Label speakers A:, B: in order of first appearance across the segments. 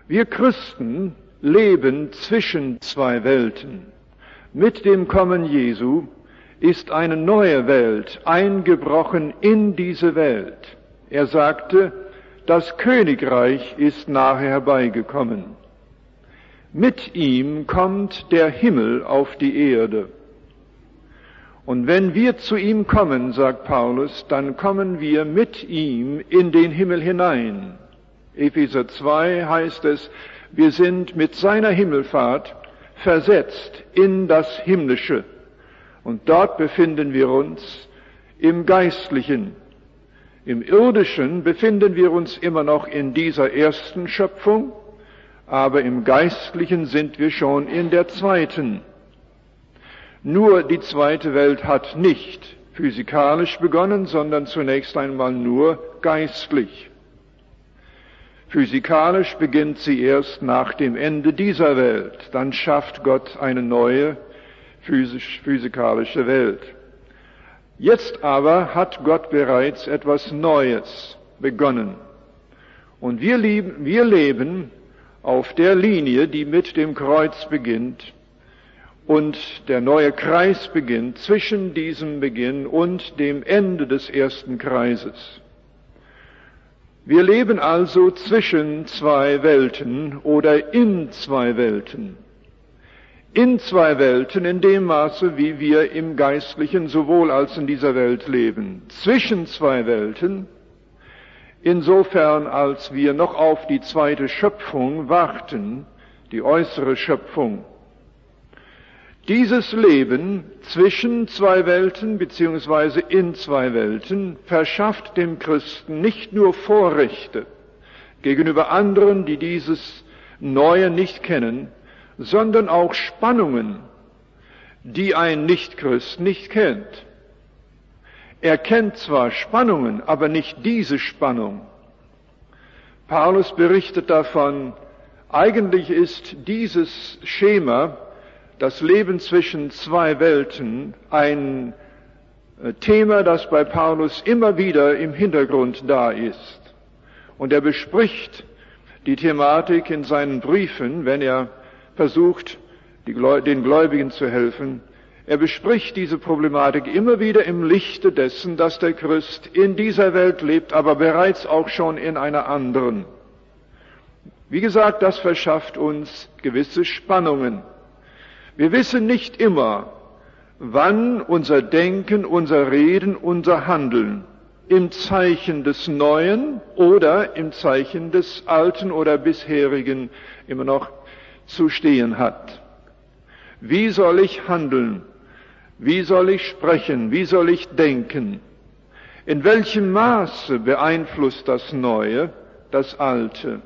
A: Wir Christen leben zwischen zwei Welten. Mit dem Kommen Jesu ist eine neue Welt eingebrochen in diese Welt. Er sagte, das Königreich ist nahe herbeigekommen. Mit ihm kommt der Himmel auf die Erde. Und wenn wir zu ihm kommen, sagt Paulus, dann kommen wir mit ihm in den Himmel hinein. Epheser 2 heißt es, wir sind mit seiner Himmelfahrt versetzt in das Himmlische. Und dort befinden wir uns im Geistlichen. Im Irdischen befinden wir uns immer noch in dieser ersten Schöpfung, aber im Geistlichen sind wir schon in der zweiten. Nur die zweite Welt hat nicht physikalisch begonnen, sondern zunächst einmal nur geistlich. Physikalisch beginnt sie erst nach dem Ende dieser Welt. Dann schafft Gott eine neue physikalische Welt. Jetzt aber hat Gott bereits etwas Neues begonnen. Und wir leben auf der Linie, die mit dem Kreuz beginnt und der neue Kreis beginnt, zwischen diesem Beginn und dem Ende des ersten Kreises. Wir leben also zwischen zwei Welten oder in zwei Welten. In zwei Welten in dem Maße, wie wir im Geistlichen sowohl als in dieser Welt leben. Zwischen zwei Welten, insofern als wir noch auf die zweite Schöpfung warten, die äußere Schöpfung. Dieses Leben zwischen zwei Welten beziehungsweise in zwei Welten verschafft dem Christen nicht nur Vorrechte gegenüber anderen, die dieses Neue nicht kennen, sondern auch Spannungen, die ein Nichtchrist nicht kennt. Er kennt zwar Spannungen, aber nicht diese Spannung. Paulus berichtet davon, eigentlich ist dieses Schema, das Leben zwischen zwei Welten, ein Thema, das bei Paulus immer wieder im Hintergrund da ist. Und er bespricht die Thematik in seinen Briefen, wenn er versucht, den Gläubigen zu helfen. Er bespricht diese Problematik immer wieder im Lichte dessen, dass der Christ in dieser Welt lebt, aber bereits auch schon in einer anderen. Wie gesagt, das verschafft uns gewisse Spannungen. Wir wissen nicht immer, wann unser Denken, unser Reden, unser Handeln im Zeichen des Neuen oder im Zeichen des Alten oder bisherigen immer noch zu stehen hat. Wie soll ich handeln? Wie soll ich sprechen? Wie soll ich denken? In welchem Maße beeinflusst das Neue das Alte?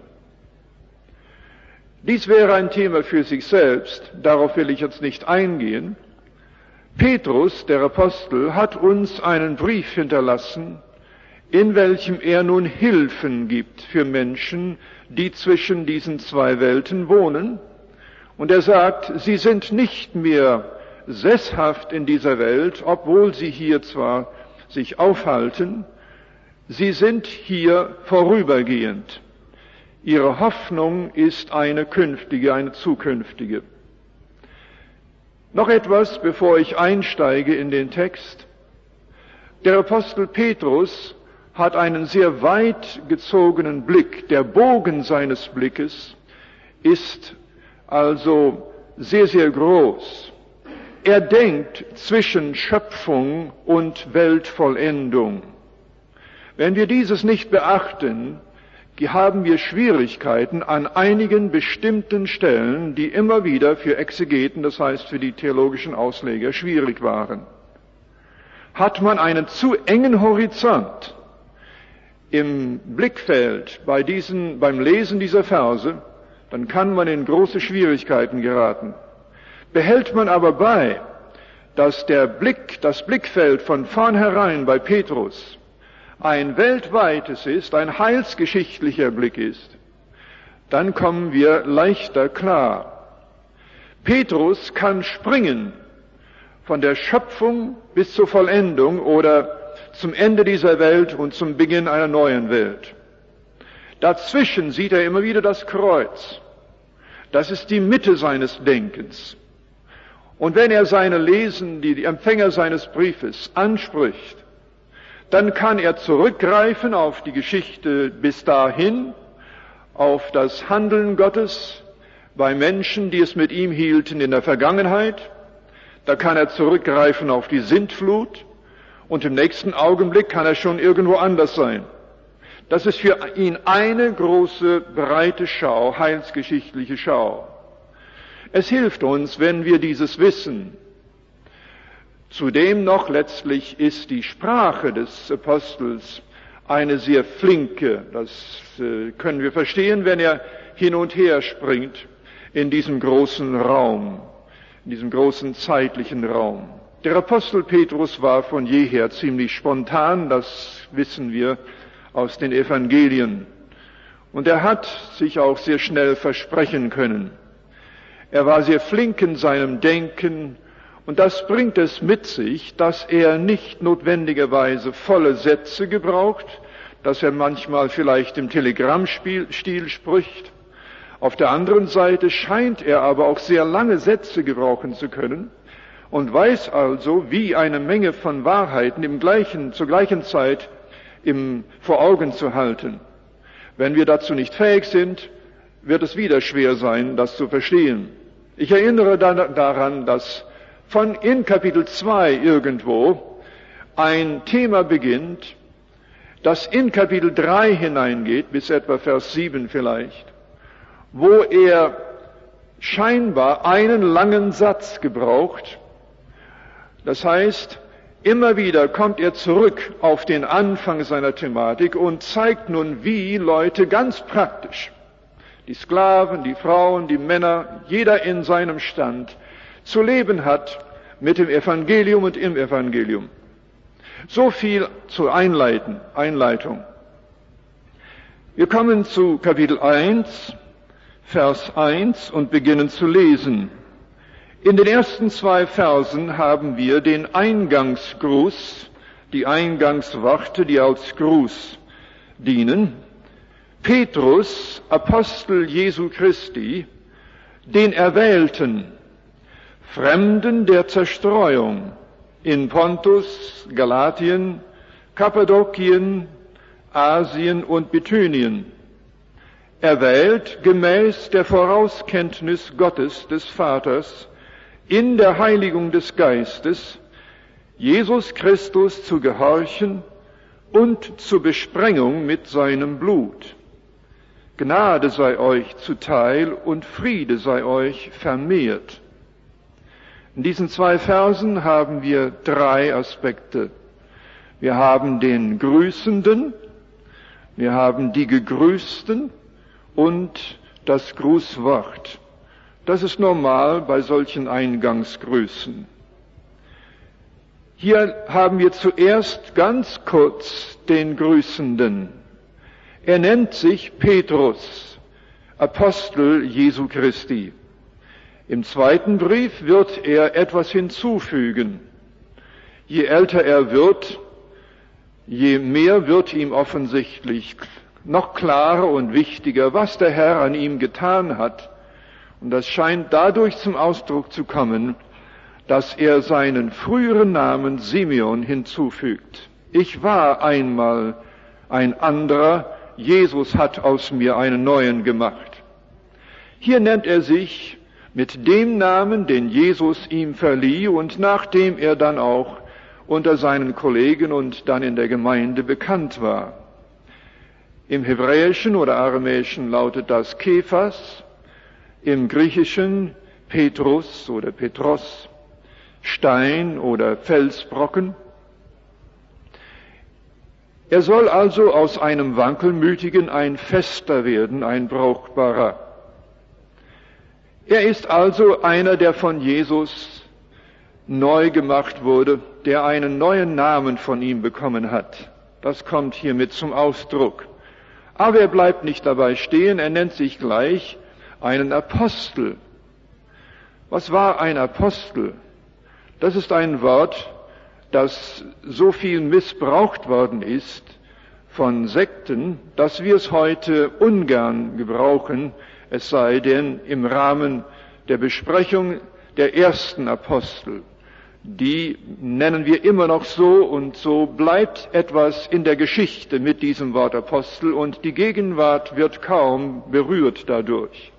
A: Dies wäre ein Thema für sich selbst, darauf will ich jetzt nicht eingehen. Petrus, der Apostel, hat uns einen Brief hinterlassen, in welchem er nun Hilfen gibt für Menschen, die zwischen diesen zwei Welten wohnen. Und er sagt, sie sind nicht mehr sesshaft in dieser Welt, obwohl sie hier zwar sich aufhalten, sie sind hier vorübergehend. Ihre Hoffnung ist eine künftige, eine zukünftige. Noch etwas, bevor ich einsteige in den Text. Der Apostel Petrus hat einen sehr weit gezogenen Blick. Der Bogen seines Blickes ist also sehr, sehr groß. Er denkt zwischen Schöpfung und Weltvollendung. Wenn wir dieses nicht beachten, haben wir Schwierigkeiten an einigen bestimmten Stellen, die immer wieder für Exegeten, das heißt für die theologischen Ausleger, schwierig waren. Hat man einen zu engen Horizont im Blickfeld beim Lesen dieser Verse, dann kann man in große Schwierigkeiten geraten. Behält man aber bei, dass das Blickfeld von vornherein bei Petrus ein weltweites ist, ein heilsgeschichtlicher Blick ist, dann kommen wir leichter klar. Petrus kann springen von der Schöpfung bis zur Vollendung oder zum Ende dieser Welt und zum Beginn einer neuen Welt. Dazwischen sieht er immer wieder das Kreuz. Das ist die Mitte seines Denkens. Und wenn er die Empfänger seines Briefes anspricht, dann kann er zurückgreifen auf die Geschichte bis dahin, auf das Handeln Gottes bei Menschen, die es mit ihm hielten in der Vergangenheit. Da kann er zurückgreifen auf die Sintflut und im nächsten Augenblick kann er schon irgendwo anders sein. Das ist für ihn eine große, breite Schau, heilsgeschichtliche Schau. Es hilft uns, wenn wir dieses wissen. Zudem noch letztlich ist die Sprache des Apostels eine sehr flinke. Das können wir verstehen, wenn er hin und her springt in diesem großen Raum, in diesem großen zeitlichen Raum. Der Apostel Petrus war von jeher ziemlich spontan, das wissen wir aus den Evangelien. Und er hat sich auch sehr schnell versprechen können. Er war sehr flink in seinem Denken und das bringt es mit sich, dass er nicht notwendigerweise volle Sätze gebraucht, dass er manchmal vielleicht im Telegrammstil spricht. Auf der anderen Seite scheint er aber auch sehr lange Sätze gebrauchen zu können und weiß also, wie eine Menge von Wahrheiten zur gleichen Zeit vor Augen zu halten. Wenn wir dazu nicht fähig sind, wird es wieder schwer sein, das zu verstehen. Ich erinnere daran, dass in Kapitel 2 irgendwo ein Thema beginnt, das in Kapitel 3 hineingeht, bis etwa Vers 7 vielleicht, wo er scheinbar einen langen Satz gebraucht. Das heißt, immer wieder kommt er zurück auf den Anfang seiner Thematik und zeigt nun, wie Leute ganz praktisch, die Sklaven, die Frauen, die Männer, jeder in seinem Stand, zu leben hat mit dem Evangelium und im Evangelium. So viel zur Einleitung. Wir kommen zu Kapitel 1, Vers 1 und beginnen zu lesen. In den ersten 2 Versen haben wir den Eingangsgruß, die Eingangsworte, die als Gruß dienen. Petrus, Apostel Jesu Christi, den Erwählten, Fremden der Zerstreuung in Pontus, Galatien, Kappadokien, Asien und Bithynien, erwählt gemäß der Vorauskenntnis Gottes des Vaters, in der Heiligung des Geistes, Jesus Christus zu gehorchen und zur Besprengung mit seinem Blut. Gnade sei euch zuteil und Friede sei euch vermehrt. In diesen 2 Versen haben wir 3 Aspekte. Wir haben den Grüßenden, wir haben die Gegrüßten und das Grußwort. Das ist normal bei solchen Eingangsgrüßen. Hier haben wir zuerst ganz kurz den Grüßenden. Er nennt sich Petrus, Apostel Jesu Christi. Im 2. Brief wird er etwas hinzufügen. Je älter er wird, je mehr wird ihm offensichtlich noch klarer und wichtiger, was der Herr an ihm getan hat. Und das scheint dadurch zum Ausdruck zu kommen, dass er seinen früheren Namen Simeon hinzufügt. Ich war einmal ein anderer, Jesus hat aus mir einen neuen gemacht. Hier nennt er sich mit dem Namen, den Jesus ihm verlieh und nachdem er dann auch unter seinen Kollegen und dann in der Gemeinde bekannt war. Im Hebräischen oder Aramäischen lautet das Kephas, im Griechischen Petrus oder Petros, Stein oder Felsbrocken. Er soll also aus einem Wankelmütigen ein Fester werden, ein Brauchbarer. Er ist also einer, der von Jesus neu gemacht wurde, der einen neuen Namen von ihm bekommen hat. Das kommt hiermit zum Ausdruck. Aber er bleibt nicht dabei stehen, er nennt sich gleich einen Apostel. Was war ein Apostel? Das ist ein Wort, das so viel missbraucht worden ist von Sekten, dass wir es heute ungern gebrauchen, es sei denn im Rahmen der Besprechung der ersten Apostel. Die nennen wir immer noch so, und so bleibt etwas in der Geschichte mit diesem Wort Apostel, und die Gegenwart wird kaum berührt dadurch.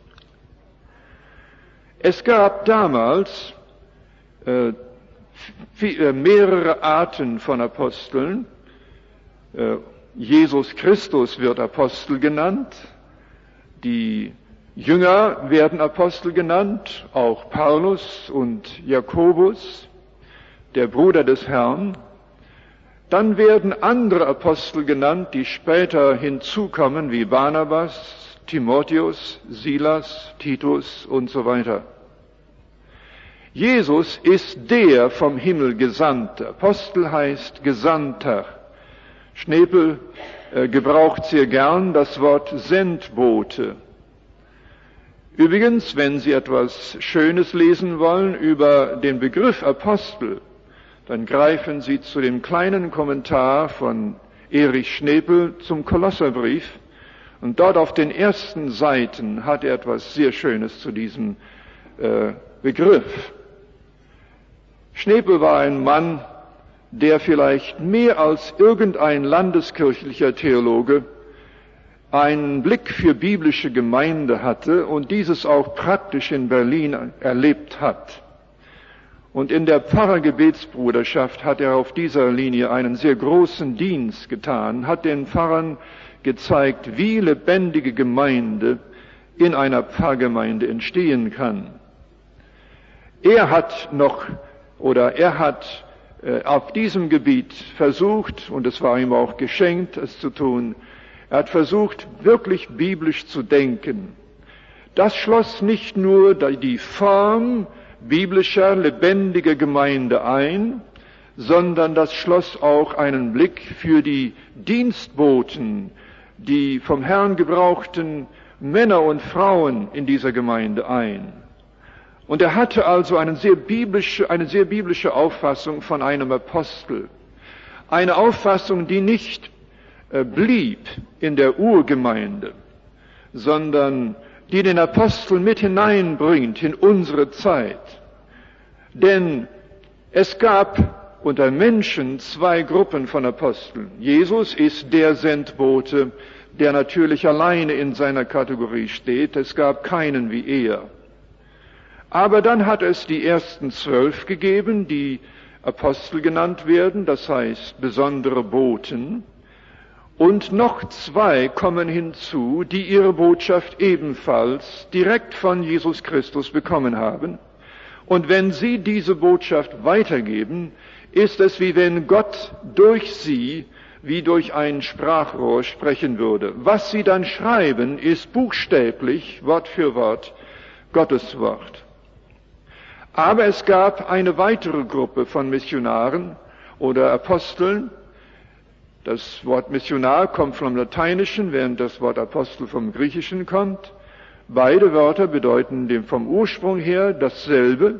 A: Es gab damals mehrere Arten von Aposteln. Jesus Christus wird Apostel genannt, die Jünger werden Apostel genannt, auch Paulus und Jakobus, der Bruder des Herrn. Dann werden andere Apostel genannt, die später hinzukommen, wie Barnabas, Timotheus, Silas, Titus und so weiter. Jesus ist der vom Himmel Gesandte. Apostel heißt Gesandter. Schnepel gebraucht sehr gern das Wort Sendbote. Übrigens, wenn Sie etwas Schönes lesen wollen über den Begriff Apostel, dann greifen Sie zu dem kleinen Kommentar von Erich Schnepel zum Kolosserbrief, und dort auf den ersten Seiten hat er etwas sehr Schönes zu diesem Begriff. Schnepel war ein Mann, der vielleicht mehr als irgendein landeskirchlicher Theologe einen Blick für biblische Gemeinde hatte und dieses auch praktisch in Berlin erlebt hat. Und in der Pfarrergebetsbruderschaft hat er auf dieser Linie einen sehr großen Dienst getan, hat den Pfarrern gezeigt, wie lebendige Gemeinde in einer Pfarrgemeinde entstehen kann. Er hat auf diesem Gebiet versucht, und es war ihm auch geschenkt, es zu tun, er hat versucht, wirklich biblisch zu denken. Das schloss nicht nur die Form biblischer, lebendiger Gemeinde ein, sondern das schloss auch einen Blick für die Dienstboten, die vom Herrn gebrauchten Männer und Frauen in dieser Gemeinde ein. Und er hatte also eine sehr biblische Auffassung von einem Apostel. Eine Auffassung, die nicht blieb in der Urgemeinde, sondern die den Apostel mit hineinbringt in unsere Zeit. Denn es gab unter Menschen zwei Gruppen von Aposteln. Jesus ist der Sendbote, der natürlich alleine in seiner Kategorie steht. Es gab keinen wie er. Aber dann hat es die ersten 12 gegeben, die Apostel genannt werden, das heißt besondere Boten. Und noch 2 kommen hinzu, die ihre Botschaft ebenfalls direkt von Jesus Christus bekommen haben. Und wenn sie diese Botschaft weitergeben, ist es wie wenn Gott durch sie wie durch ein Sprachrohr sprechen würde. Was sie dann schreiben, ist buchstäblich, Wort für Wort, Gottes Wort. Aber es gab eine weitere Gruppe von Missionaren oder Aposteln. Das Wort Missionar kommt vom Lateinischen, während das Wort Apostel vom Griechischen kommt. Beide Wörter bedeuten vom Ursprung her dasselbe.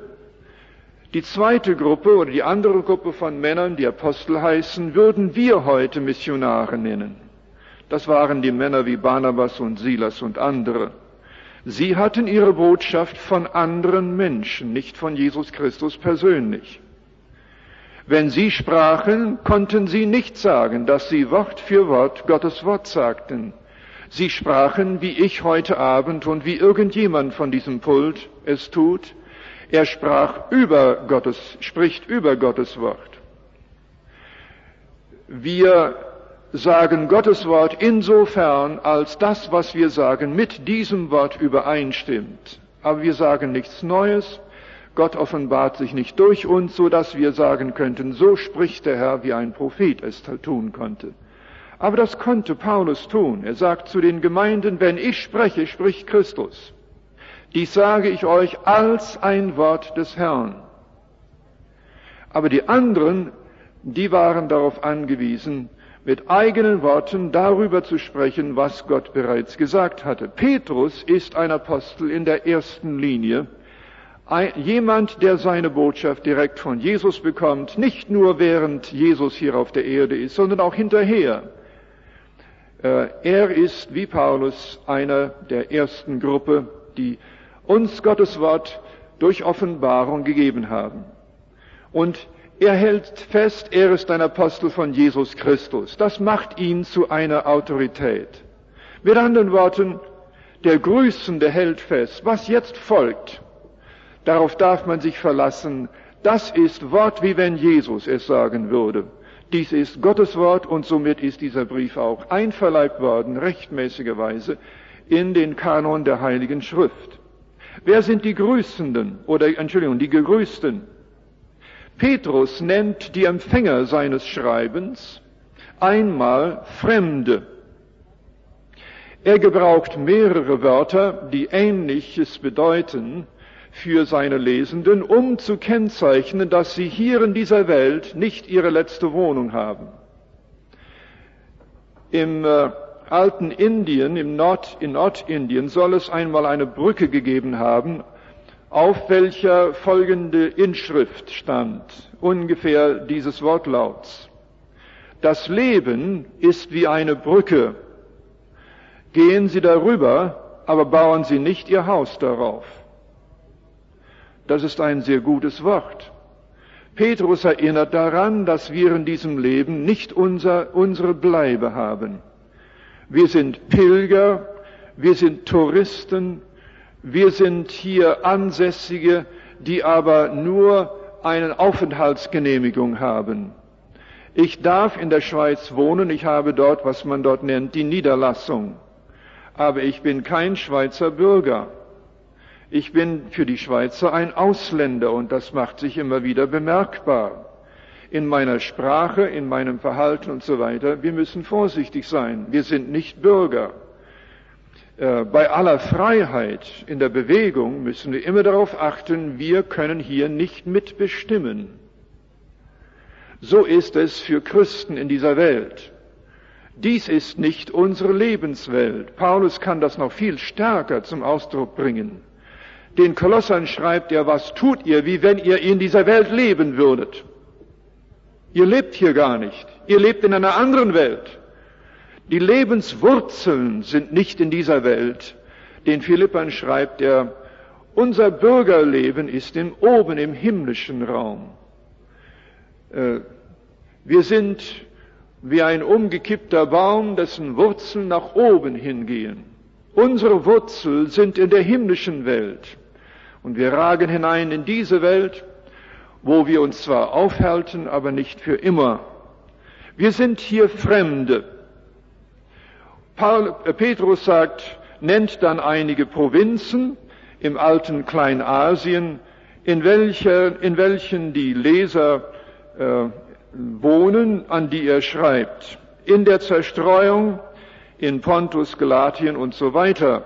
A: Die zweite Gruppe oder die andere Gruppe von Männern, die Apostel heißen, würden wir heute Missionare nennen. Das waren die Männer wie Barnabas und Silas und andere. Sie hatten ihre Botschaft von anderen Menschen, nicht von Jesus Christus persönlich. Wenn sie sprachen, konnten sie nicht sagen, dass sie Wort für Wort Gottes Wort sagten. Sie sprachen, wie ich heute Abend und wie irgendjemand von diesem Pult es tut. Er spricht über Gottes Wort. Wir sagen Gottes Wort insofern, als das, was wir sagen, mit diesem Wort übereinstimmt. Aber wir sagen nichts Neues. Gott offenbart sich nicht durch uns, so dass wir sagen könnten, so spricht der Herr, wie ein Prophet es tun konnte. Aber das konnte Paulus tun. Er sagt zu den Gemeinden, wenn ich spreche, spricht Christus. Dies sage ich euch als ein Wort des Herrn. Aber die anderen, die waren darauf angewiesen, mit eigenen Worten darüber zu sprechen, was Gott bereits gesagt hatte. Petrus ist ein Apostel in der ersten Linie. Jemand, der seine Botschaft direkt von Jesus bekommt, nicht nur während Jesus hier auf der Erde ist, sondern auch hinterher. Er ist, wie Paulus, einer der ersten Gruppe, die uns Gottes Wort durch Offenbarung gegeben haben. Und er hält fest, er ist ein Apostel von Jesus Christus. Das macht ihn zu einer Autorität. Mit anderen Worten, der Grüßende hält fest, was jetzt folgt. Darauf darf man sich verlassen. Das ist Wort, wie wenn Jesus es sagen würde. Dies ist Gottes Wort und somit ist dieser Brief auch einverleibt worden, rechtmäßigerweise, in den Kanon der Heiligen Schrift. Wer sind die Grüßenden die Gegrüßten? Petrus nennt die Empfänger seines Schreibens einmal Fremde. Er gebraucht mehrere Wörter, die Ähnliches bedeuten für seine Lesenden, um zu kennzeichnen, dass sie hier in dieser Welt nicht ihre letzte Wohnung haben. Im alten Indien, in Nordindien, soll es einmal eine Brücke gegeben haben, auf welcher folgende Inschrift stand, ungefähr dieses Wortlauts: Das Leben ist wie eine Brücke. Gehen Sie darüber, aber bauen Sie nicht Ihr Haus darauf. Das ist ein sehr gutes Wort. Petrus erinnert daran, dass wir in diesem Leben nicht unsere Bleibe haben. Wir sind Pilger, wir sind Touristen, wir sind hier Ansässige, die aber nur eine Aufenthaltsgenehmigung haben. Ich darf in der Schweiz wohnen, ich habe dort, was man dort nennt, die Niederlassung. Aber ich bin kein Schweizer Bürger. Ich bin für die Schweizer ein Ausländer und das macht sich immer wieder bemerkbar. In meiner Sprache, in meinem Verhalten und so weiter. Wir müssen vorsichtig sein. Wir sind nicht Bürger. Bei aller Freiheit in der Bewegung müssen wir immer darauf achten, wir können hier nicht mitbestimmen. So ist es für Christen in dieser Welt. Dies ist nicht unsere Lebenswelt. Paulus kann das noch viel stärker zum Ausdruck bringen. Den Kolossern schreibt er, was tut ihr, wie wenn ihr in dieser Welt leben würdet? Ihr lebt hier gar nicht. Ihr lebt in einer anderen Welt. Die Lebenswurzeln sind nicht in dieser Welt. Den Philippern schreibt er, unser Bürgerleben ist oben im himmlischen Raum. Wir sind wie ein umgekippter Baum, dessen Wurzeln nach oben hingehen. Unsere Wurzeln sind in der himmlischen Welt. Und wir ragen hinein in diese Welt, wo wir uns zwar aufhalten, aber nicht für immer. Wir sind hier Fremde. Petrus nennt dann einige Provinzen im alten Kleinasien, in welchen die Leser wohnen, an die er schreibt. In der Zerstreuung, in Pontus, Galatien und so weiter.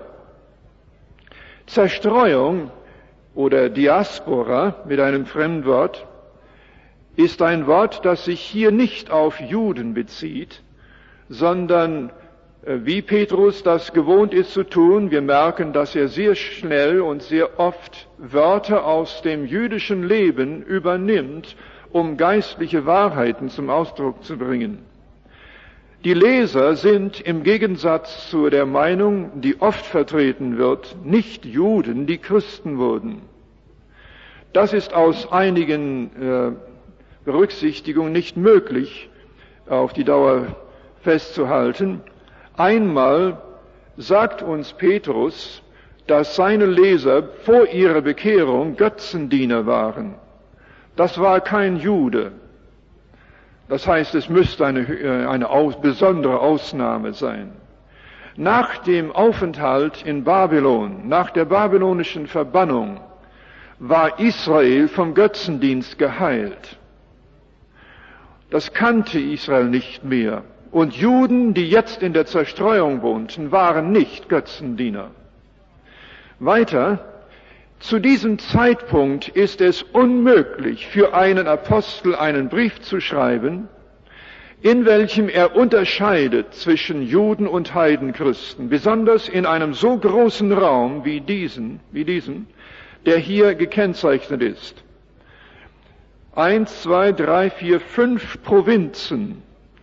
A: Zerstreuung oder Diaspora mit einem Fremdwort ist ein Wort, das sich hier nicht auf Juden bezieht, sondern wie Petrus das gewohnt ist zu tun, wir merken, dass er sehr schnell und sehr oft Wörter aus dem jüdischen Leben übernimmt, um geistliche Wahrheiten zum Ausdruck zu bringen. Die Leser sind im Gegensatz zu der Meinung, die oft vertreten wird, nicht Juden, die Christen wurden. Das ist aus einigen Berücksichtigungen nicht möglich, auf die Dauer festzuhalten. Einmal sagt uns Petrus, dass seine Leser vor ihrer Bekehrung Götzendiener waren. Das war kein Jude. Das heißt, es müsste eine besondere Ausnahme sein. Nach dem Aufenthalt in Babylon, nach der babylonischen Verbannung, war Israel vom Götzendienst geheilt. Das kannte Israel nicht mehr. Und Juden, die jetzt in der Zerstreuung wohnten, waren nicht Götzendiener. Weiter, zu diesem Zeitpunkt ist es unmöglich für einen Apostel einen Brief zu schreiben, in welchem er unterscheidet zwischen Juden und Heidenchristen, besonders in einem so großen Raum wie diesen, der hier gekennzeichnet ist. 1, 2, 3, 4, 5 Provinzen,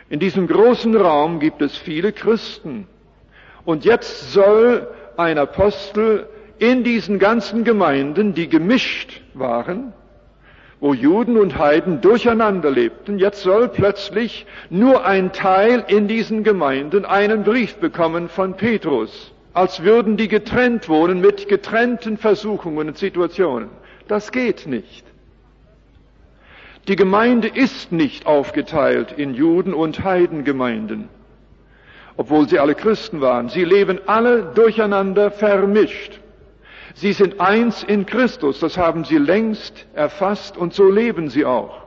A: In diesem großen Raum gibt es viele Christen. Und jetzt soll ein Apostel in diesen ganzen Gemeinden, die gemischt waren, wo Juden und Heiden durcheinander lebten, jetzt soll plötzlich nur ein Teil in diesen Gemeinden einen Brief bekommen von Petrus, als würden die getrennt wohnen mit getrennten Versuchungen und Situationen. Das geht nicht. Die Gemeinde ist nicht aufgeteilt in Juden- und Heidengemeinden, obwohl sie alle Christen waren. Sie leben alle durcheinander vermischt. Sie sind eins in Christus, das haben sie längst erfasst und so leben sie auch.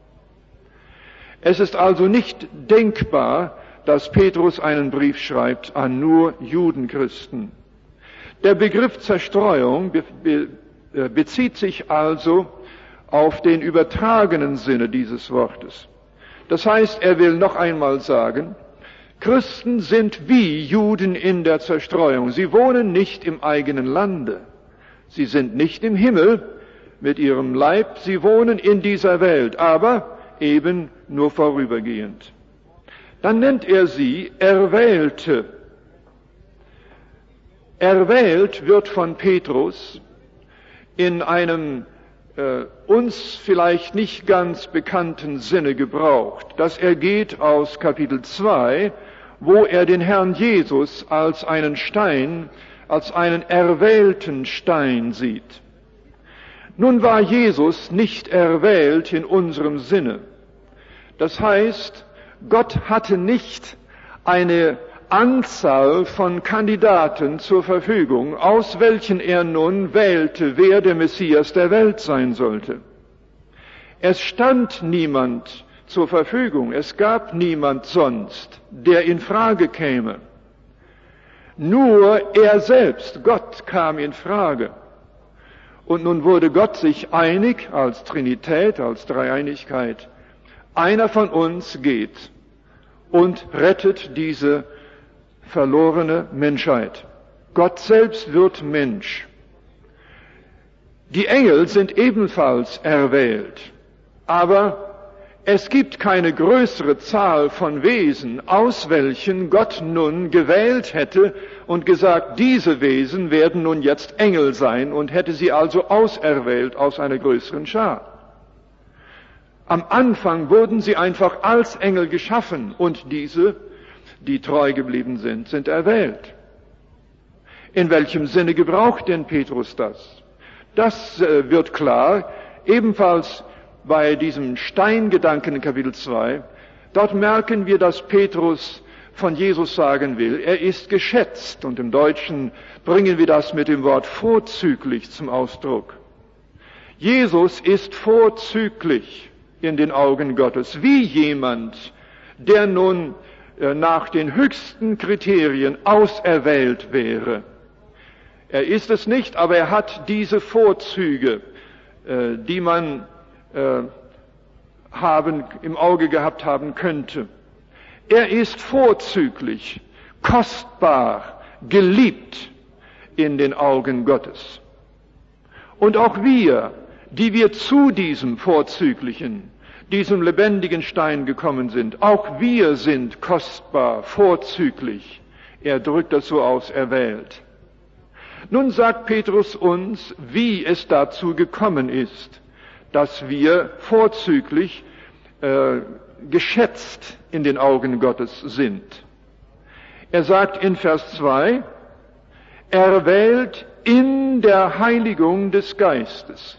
A: Es ist also nicht denkbar, dass Petrus einen Brief schreibt an nur Judenchristen. Der Begriff Zerstreuung bezieht sich also auf den übertragenen Sinne dieses Wortes. Das heißt, er will noch einmal sagen, Christen sind wie Juden in der Zerstreuung. Sie wohnen nicht im eigenen Lande. Sie sind nicht im Himmel mit ihrem Leib. Sie wohnen in dieser Welt, aber eben nur vorübergehend. Dann nennt er sie Erwählte. Erwählt wird von Petrus in einem uns vielleicht nicht ganz bekannten Sinne gebraucht. Das ergeht aus Kapitel 2, wo er den Herrn Jesus als einen Stein, als einen erwählten Stein sieht. Nun war Jesus nicht erwählt in unserem Sinne. Das heißt, Gott hatte nicht eine Anzahl von Kandidaten zur Verfügung, aus welchen er nun wählte, wer der Messias der Welt sein sollte. Es stand niemand zur Verfügung, es gab niemand sonst, der in Frage käme. Nur er selbst, Gott, kam in Frage. Und nun wurde Gott sich einig als Trinität, als Dreieinigkeit. Einer von uns geht und rettet diese verlorene Menschheit. Gott selbst wird Mensch. Die Engel sind ebenfalls erwählt, aber es gibt keine größere Zahl von Wesen, aus welchen Gott nun gewählt hätte und gesagt, diese Wesen werden nun jetzt Engel sein und hätte sie also auserwählt aus einer größeren Schar. Am Anfang wurden sie einfach als Engel geschaffen und diese, die treu geblieben sind, sind erwählt. In welchem Sinne gebraucht denn Petrus das? Das wird klar, ebenfalls bei diesem Steingedanken in Kapitel 2. Dort merken wir, dass Petrus von Jesus sagen will, er ist geschätzt. Und im Deutschen bringen wir das mit dem Wort vorzüglich zum Ausdruck. Jesus ist vorzüglich in den Augen Gottes, wie jemand, der nun nach den höchsten Kriterien auserwählt wäre. Er ist es nicht, aber er hat diese Vorzüge, die man im Auge gehabt haben könnte. Er ist vorzüglich, kostbar, geliebt in den Augen Gottes. Und auch wir, die wir zu diesem vorzüglichen, diesem lebendigen Stein gekommen sind, auch wir sind kostbar, vorzüglich. Er drückt das so aus, erwählt. Nun sagt Petrus uns, wie es dazu gekommen ist, dass wir vorzüglich geschätzt in den Augen Gottes sind. Er sagt in Vers 2, erwählt in der Heiligung des Geistes.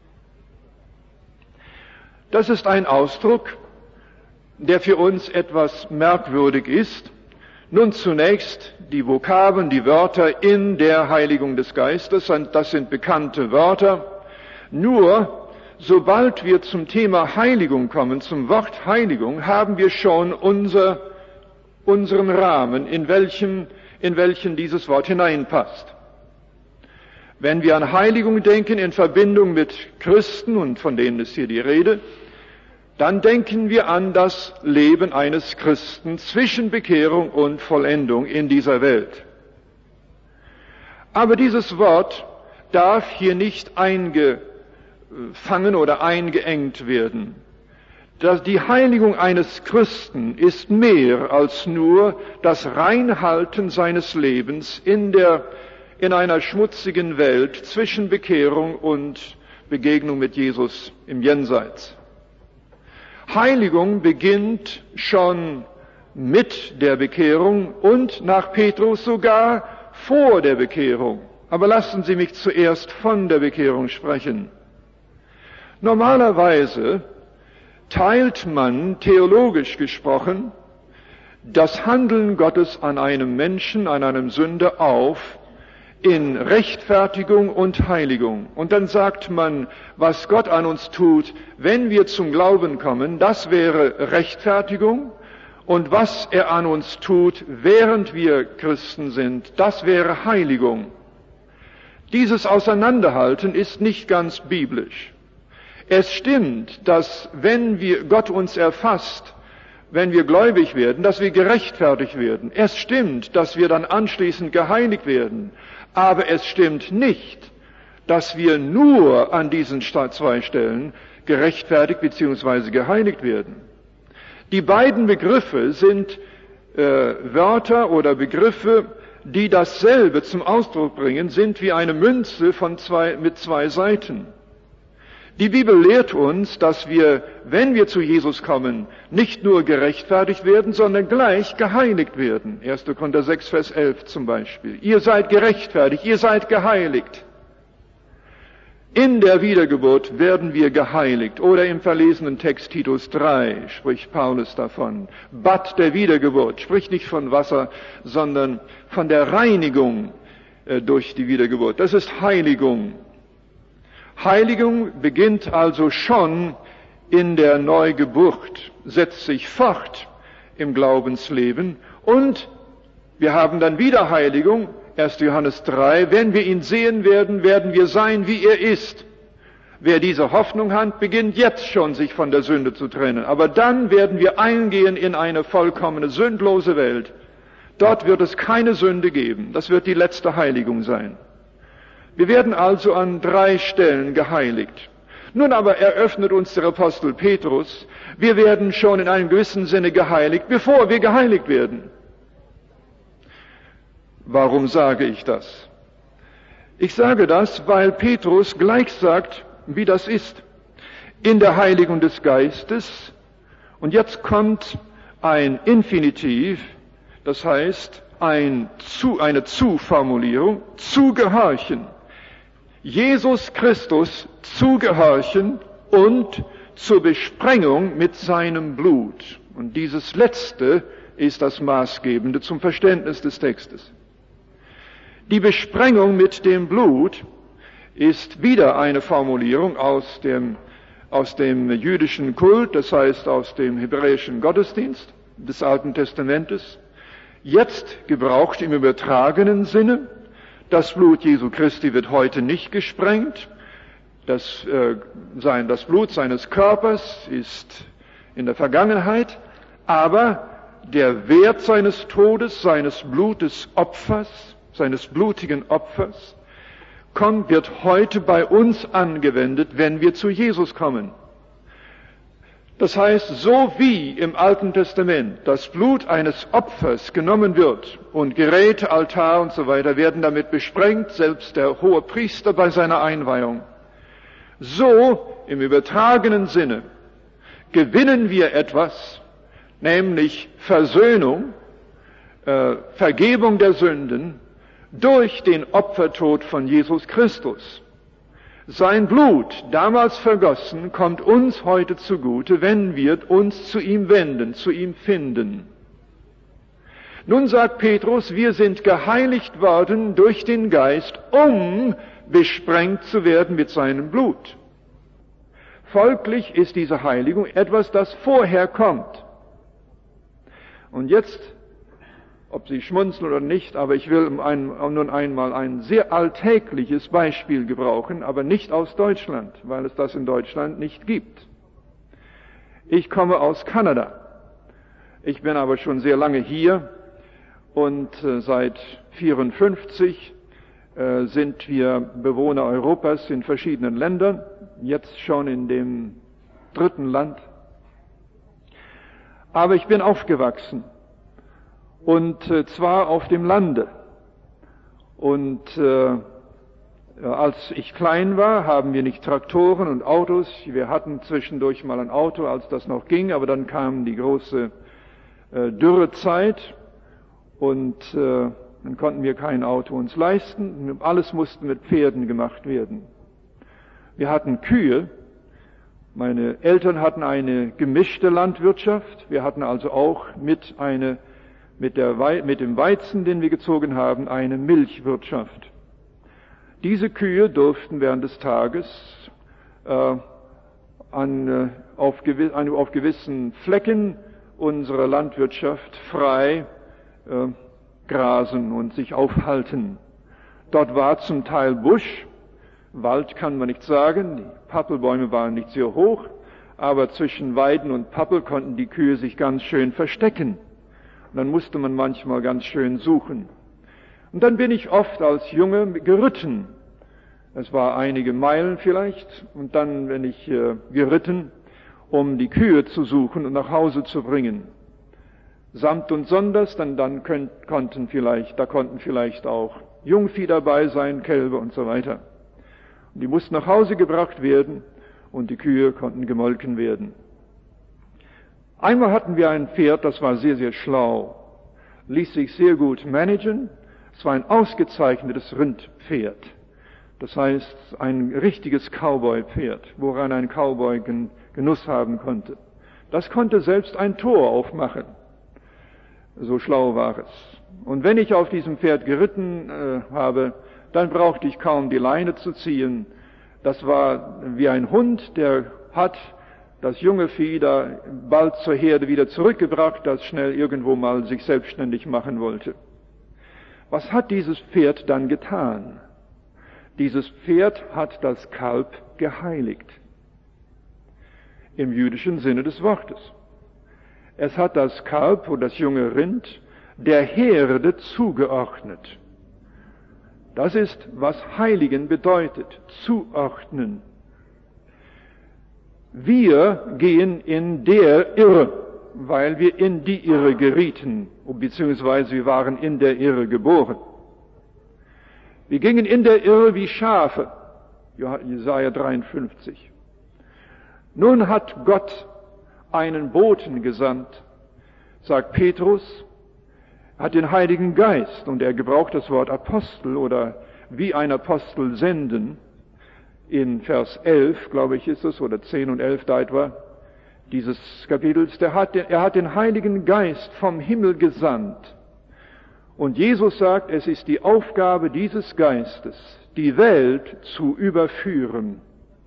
A: Das ist ein Ausdruck, der für uns etwas merkwürdig ist. Nun zunächst die Vokabeln, die Wörter in der Heiligung des Geistes, das sind bekannte Wörter. Nur, sobald wir zum Thema Heiligung kommen, zum Wort Heiligung, haben wir schon unseren Rahmen, in welchen dieses Wort hineinpasst. Wenn wir an Heiligung denken in Verbindung mit Christen, und von denen ist hier die Rede, dann denken wir an das Leben eines Christen zwischen Bekehrung und Vollendung in dieser Welt. Aber dieses Wort darf hier nicht eingefangen oder eingeengt werden. Die Heiligung eines Christen ist mehr als nur das Reinhalten seines Lebens in einer schmutzigen Welt zwischen Bekehrung und Begegnung mit Jesus im Jenseits. Heiligung beginnt schon mit der Bekehrung und nach Petrus sogar vor der Bekehrung. Aber lassen Sie mich zuerst von der Bekehrung sprechen. Normalerweise teilt man, theologisch gesprochen, das Handeln Gottes an einem Menschen, an einem Sünder auf in Rechtfertigung und Heiligung. Und dann sagt man, was Gott an uns tut, wenn wir zum Glauben kommen, das wäre Rechtfertigung. Und was er an uns tut, während wir Christen sind, das wäre Heiligung. Dieses Auseinanderhalten ist nicht ganz biblisch. Es stimmt, dass wenn Gott uns erfasst, wenn wir gläubig werden, dass wir gerechtfertigt werden. Es stimmt, dass wir dann anschließend geheiligt werden. Aber es stimmt nicht, dass wir nur an diesen zwei Stellen gerechtfertigt bzw. geheiligt werden. Die beiden Begriffe sind Wörter oder Begriffe, die dasselbe zum Ausdruck bringen, sind wie eine Münze mit zwei Seiten. Die Bibel lehrt uns, dass wir, wenn wir zu Jesus kommen, nicht nur gerechtfertigt werden, sondern gleich geheiligt werden. 1. Korinther 6, Vers 11 zum Beispiel. Ihr seid gerechtfertigt, ihr seid geheiligt. In der Wiedergeburt werden wir geheiligt. Oder im verlesenen Text Titus 3 spricht Paulus davon. Bad der Wiedergeburt spricht nicht von Wasser, sondern von der Reinigung durch die Wiedergeburt. Das ist Heiligung. Heiligung beginnt also schon in der Neugeburt, setzt sich fort im Glaubensleben und wir haben dann wieder Heiligung, 1. Johannes 3, wenn wir ihn sehen werden, werden wir sein, wie er ist. Wer diese Hoffnung hat, beginnt jetzt schon, sich von der Sünde zu trennen. Aber dann werden wir eingehen in eine vollkommene, sündlose Welt. Dort wird es keine Sünde geben. Das wird die letzte Heiligung sein. Wir werden also an 3 Stellen geheiligt. Nun aber eröffnet uns der Apostel Petrus, wir werden schon in einem gewissen Sinne geheiligt, bevor wir geheiligt werden. Warum sage ich das? Ich sage das, weil Petrus gleich sagt, wie das ist. In der Heiligung des Geistes, und jetzt kommt ein Infinitiv, das heißt eine Zu-Formulierung, zu gehorchen. Jesus Christus zu gehorchen und zur Besprengung mit seinem Blut. Und dieses Letzte ist das Maßgebende zum Verständnis des Textes. Die Besprengung mit dem Blut ist wieder eine Formulierung aus dem jüdischen Kult, das heißt aus dem hebräischen Gottesdienst des Alten Testamentes, jetzt gebraucht im übertragenen Sinne. Das Blut Jesu Christi wird heute nicht gesprengt. Das Blut seines Körpers ist in der Vergangenheit, aber der Wert seines Todes, seines blutigen Opfers, wird heute bei uns angewendet, wenn wir zu Jesus kommen. Das heißt, so wie im Alten Testament das Blut eines Opfers genommen wird und Geräte, Altar und so weiter werden damit besprengt, selbst der hohe Priester bei seiner Einweihung, so im übertragenen Sinne gewinnen wir etwas, nämlich Versöhnung, Vergebung der Sünden durch den Opfertod von Jesus Christus. Sein Blut, damals vergossen, kommt uns heute zugute, wenn wir uns zu ihm wenden, zu ihm finden. Nun sagt Petrus, wir sind geheiligt worden durch den Geist, um besprengt zu werden mit seinem Blut. Folglich ist diese Heiligung etwas, das vorher kommt. Und jetzt, ob Sie schmunzeln oder nicht, aber ich will nun einmal ein sehr alltägliches Beispiel gebrauchen, aber nicht aus Deutschland, weil es das in Deutschland nicht gibt. Ich komme aus Kanada. Ich bin aber schon sehr lange hier und seit 1954 sind wir Bewohner Europas in verschiedenen Ländern, jetzt schon in dem 3. Land. Aber ich bin aufgewachsen, und zwar auf dem Lande. Und als ich klein war, haben wir nicht Traktoren und Autos. Wir hatten zwischendurch mal ein Auto, als das noch ging, aber dann kam die große Dürrezeit und dann konnten wir kein Auto uns leisten. Alles musste mit Pferden gemacht werden. Wir hatten Kühe. Meine Eltern hatten eine gemischte Landwirtschaft. Wir hatten also auch mit dem Weizen, den wir gezogen haben, eine Milchwirtschaft. Diese Kühe durften während des Tages auf gewissen Flecken unserer Landwirtschaft frei grasen und sich aufhalten. Dort war zum Teil Busch, Wald kann man nicht sagen, die Pappelbäume waren nicht sehr hoch, aber zwischen Weiden und Pappel konnten die Kühe sich ganz schön verstecken. Und dann musste man manchmal ganz schön suchen. Und dann bin ich oft als Junge geritten. Es war einige Meilen vielleicht. Und dann bin ich geritten, um die Kühe zu suchen und nach Hause zu bringen. Samt und sonders, dann konnten vielleicht auch Jungvieh dabei sein, Kälber und so weiter. Und die mussten nach Hause gebracht werden und die Kühe konnten gemolken werden. Einmal hatten wir ein Pferd, das war sehr, sehr schlau, ließ sich sehr gut managen. Es war ein ausgezeichnetes Rindpferd. Das heißt, ein richtiges Cowboy-Pferd, woran ein Cowboy Genuss haben konnte. Das konnte selbst ein Tor aufmachen. So schlau war es. Und wenn ich auf diesem Pferd geritten habe, dann brauchte ich kaum die Leine zu ziehen. Das war wie ein Hund, der hat das junge Vieh da bald zur Herde wieder zurückgebracht, das schnell irgendwo mal sich selbstständig machen wollte. Was hat dieses Pferd dann getan? Dieses Pferd hat das Kalb geheiligt. Im jüdischen Sinne des Wortes. Es hat das Kalb und das junge Rind der Herde zugeordnet. Das ist, was Heiligen bedeutet, zuordnen. Wir gehen in der Irre, weil wir in die Irre gerieten, beziehungsweise wir waren in der Irre geboren. Wir gingen in der Irre wie Schafe, Jesaja 53. Nun hat Gott einen Boten gesandt, sagt Petrus, hat den Heiligen Geist, und er gebraucht das Wort Apostel oder wie ein Apostel senden. In Vers 11, glaube ich, ist es, oder 10 und 11 da etwa, dieses Kapitels, er hat den Heiligen Geist vom Himmel gesandt. Und Jesus sagt, es ist die Aufgabe dieses Geistes, die Welt zu überführen.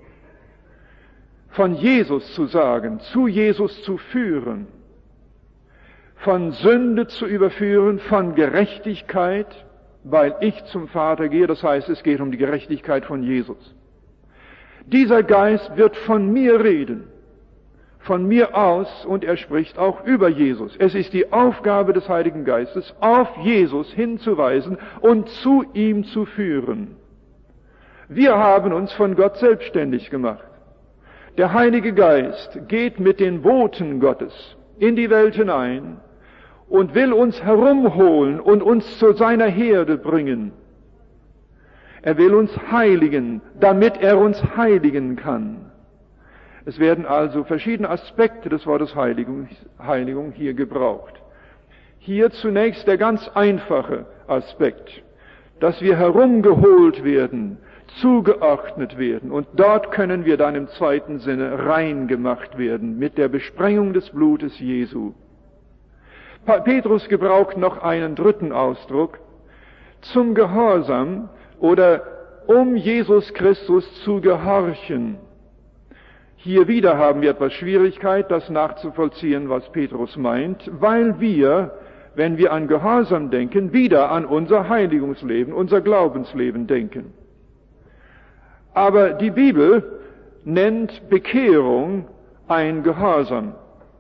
A: Von Jesus zu sagen, zu Jesus zu führen. Von Sünde zu überführen, von Gerechtigkeit, weil ich zum Vater gehe, das heißt, es geht um die Gerechtigkeit von Jesus. Dieser Geist wird von mir reden, von mir aus, und er spricht auch über Jesus. Es ist die Aufgabe des Heiligen Geistes, auf Jesus hinzuweisen und zu ihm zu führen. Wir haben uns von Gott selbstständig gemacht. Der Heilige Geist geht mit den Boten Gottes in die Welt hinein und will uns herumholen und uns zu seiner Herde bringen. Er will uns heiligen, damit er uns heiligen kann. Es werden also verschiedene Aspekte des Wortes Heiligung hier gebraucht. Hier zunächst der ganz einfache Aspekt, dass wir herumgeholt werden, zugeordnet werden, und dort können wir dann im zweiten Sinne rein gemacht werden mit der Besprengung des Blutes Jesu. Petrus gebraucht noch einen dritten Ausdruck, zum Gehorsam oder um Jesus Christus zu gehorchen. Hier wieder haben wir etwas Schwierigkeit, das nachzuvollziehen, was Petrus meint, weil wir, wenn wir an Gehorsam denken, wieder an unser Heiligungsleben, unser Glaubensleben denken. Aber die Bibel nennt Bekehrung ein Gehorsam.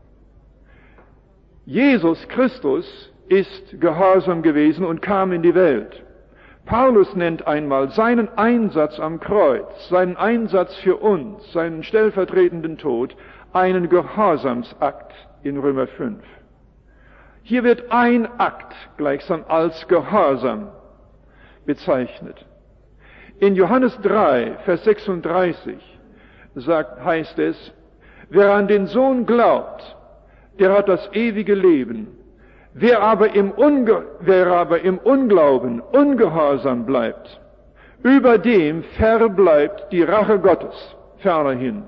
A: Jesus Christus ist gehorsam gewesen und kam in die Welt. Paulus nennt einmal seinen Einsatz am Kreuz, seinen Einsatz für uns, seinen stellvertretenden Tod, einen Gehorsamsakt. in Römer 5. Hier wird ein Akt gleichsam als Gehorsam bezeichnet. In Johannes 3, Vers 36 heißt es, wer an den Sohn glaubt, der hat das ewige Leben. Wer aber im Unglauben ungehorsam bleibt, über dem verbleibt die Rache Gottes fernerhin.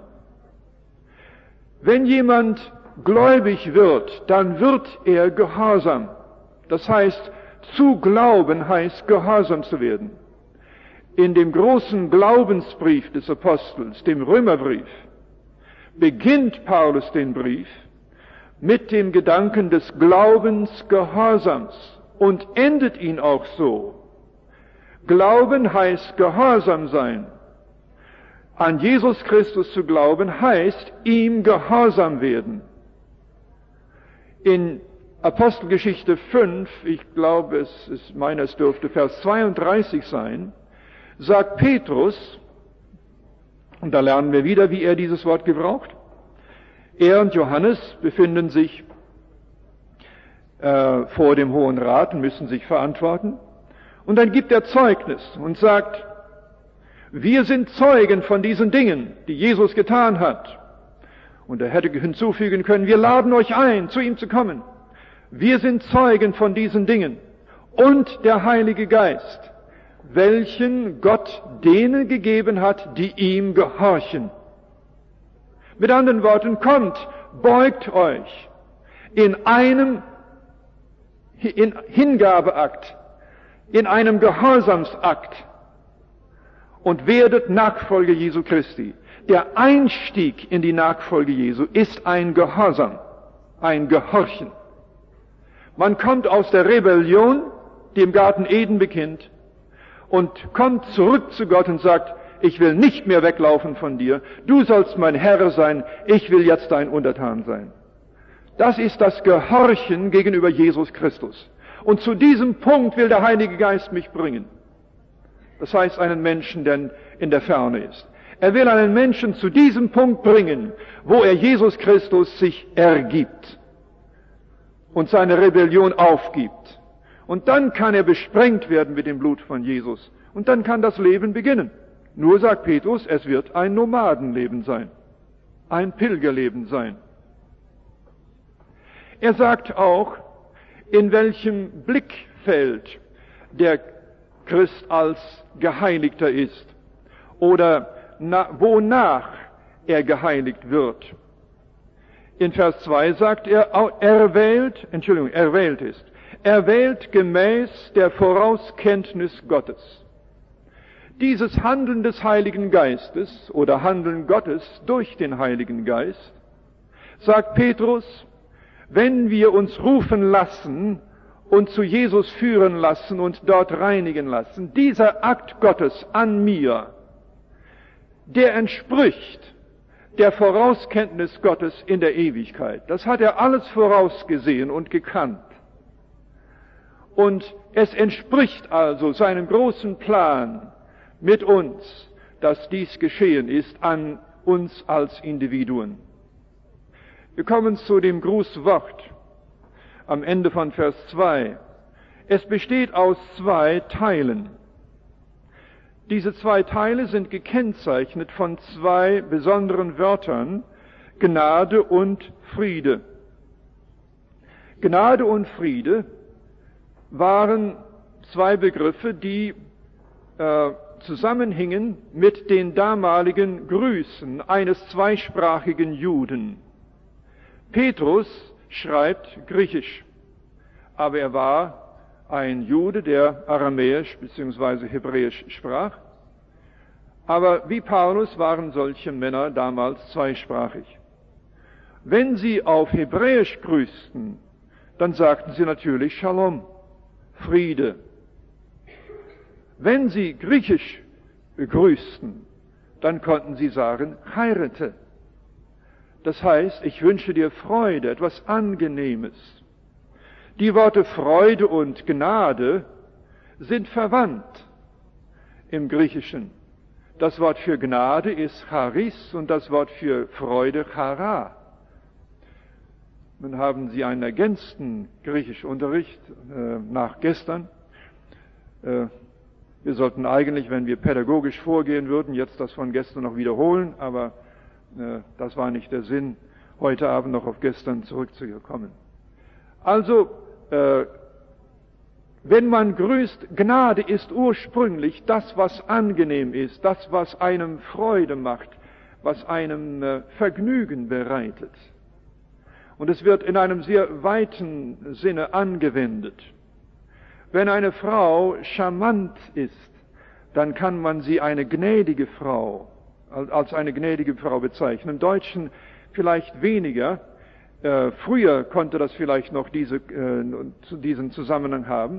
A: Wenn jemand gläubig wird, dann wird er gehorsam. Das heißt, zu glauben heißt gehorsam zu werden. In dem großen Glaubensbrief des Apostels, dem Römerbrief, beginnt Paulus den Brief mit dem Gedanken des Glaubensgehorsams und endet ihn auch so. Glauben heißt gehorsam sein. An Jesus Christus zu glauben heißt ihm gehorsam werden. In Apostelgeschichte 5, ich glaube, es dürfte Vers 32 sein, sagt Petrus, und da lernen wir wieder, wie er dieses Wort gebraucht. Er und Johannes befinden sich vor dem Hohen Rat und müssen sich verantworten. Und dann gibt er Zeugnis und sagt, wir sind Zeugen von diesen Dingen, die Jesus getan hat. Und er hätte hinzufügen können, wir laden euch ein, zu ihm zu kommen. Wir sind Zeugen von diesen Dingen. Und der Heilige Geist, welchen Gott denen gegeben hat, die ihm gehorchen. Mit anderen Worten, kommt, beugt euch in einem Hingabeakt, in einem Gehorsamsakt und werdet Nachfolger Jesu Christi. Der Einstieg in die Nachfolge Jesu ist ein Gehorsam, ein Gehorchen. Man kommt aus der Rebellion, die im Garten Eden beginnt, und kommt zurück zu Gott und sagt, ich will nicht mehr weglaufen von dir, du sollst mein Herr sein, ich will jetzt dein Untertan sein. Das ist das Gehorchen gegenüber Jesus Christus. Und zu diesem Punkt will der Heilige Geist mich bringen. Das heißt, einen Menschen, der in der Ferne ist. Er will einen Menschen zu diesem Punkt bringen, wo er Jesus Christus sich ergibt und seine Rebellion aufgibt. Und dann kann er besprengt werden mit dem Blut von Jesus. Und dann kann das Leben beginnen. Nur sagt Petrus, es wird ein Nomadenleben sein, ein Pilgerleben sein. Er sagt auch, in welchem Blickfeld der Christ als Geheiligter ist oder wonach er geheiligt wird. In Vers 2 sagt er, erwählt ist. Erwählt gemäß der Vorauskenntnis Gottes. Dieses Handeln des Heiligen Geistes oder Handeln Gottes durch den Heiligen Geist, sagt Petrus, wenn wir uns rufen lassen und zu Jesus führen lassen und dort reinigen lassen, dieser Akt Gottes an mir, der entspricht der Vorauskenntnis Gottes in der Ewigkeit. Das hat er alles vorausgesehen und gekannt. Und es entspricht also seinem großen Plan mit uns, dass dies geschehen ist an uns als Individuen. Wir kommen zu dem Grußwort am Ende von Vers 2. Es besteht aus 2 Teilen. Diese 2 Teile sind gekennzeichnet von 2 besonderen Wörtern, Gnade und Friede. Gnade und Friede waren 2 Begriffe, die zusammenhingen mit den damaligen Grüßen eines zweisprachigen Juden. Petrus schreibt Griechisch, aber er war ein Jude, der Aramäisch bzw. Hebräisch sprach. Aber wie Paulus waren solche Männer damals zweisprachig. Wenn sie auf Hebräisch grüßten, dann sagten sie natürlich Shalom, Friede. Wenn sie Griechisch begrüßten, dann konnten sie sagen Chairete. Das heißt, ich wünsche dir Freude, etwas Angenehmes. Die Worte Freude und Gnade sind verwandt im Griechischen. Das Wort für Gnade ist Charis und das Wort für Freude Chara. Nun haben Sie einen ergänzten Griechischunterricht nach gestern. Wir sollten eigentlich, wenn wir pädagogisch vorgehen würden, jetzt das von gestern noch wiederholen, aber das war nicht der Sinn, heute Abend noch auf gestern zurückzukommen. Also, wenn man grüßt, Gnade ist ursprünglich das, was angenehm ist, das, was einem Freude macht, was einem Vergnügen bereitet. Und es wird in einem sehr weiten Sinne angewendet. Wenn eine Frau charmant ist, dann kann man sie als eine gnädige Frau bezeichnen. Im Deutschen vielleicht weniger. Früher konnte das vielleicht noch diesen Zusammenhang haben.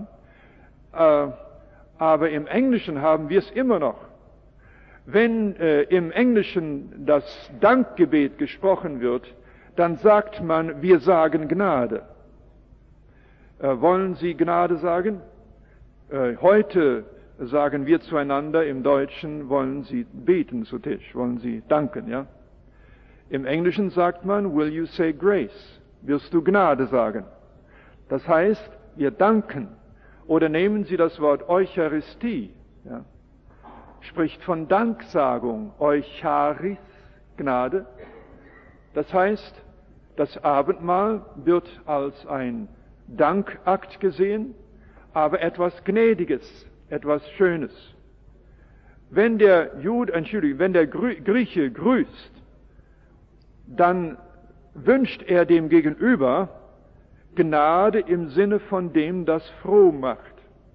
A: Aber im Englischen haben wir es immer noch. Wenn im Englischen das Dankgebet gesprochen wird, dann sagt man, wir sagen Gnade. Wollen Sie Gnade sagen? Heute sagen wir zueinander im Deutschen, wollen Sie beten zu Tisch, wollen Sie danken, ja? Im Englischen sagt man, will you say grace? Wirst du Gnade sagen? Das heißt, wir danken. Oder nehmen Sie das Wort Eucharistie, ja? Spricht von Danksagung, Eucharis, Gnade. Das heißt, das Abendmahl wird als ein Dankakt gesehen, aber etwas Gnädiges, etwas Schönes. Wenn der Grieche grüßt, dann wünscht er dem Gegenüber Gnade im Sinne von dem, das froh macht.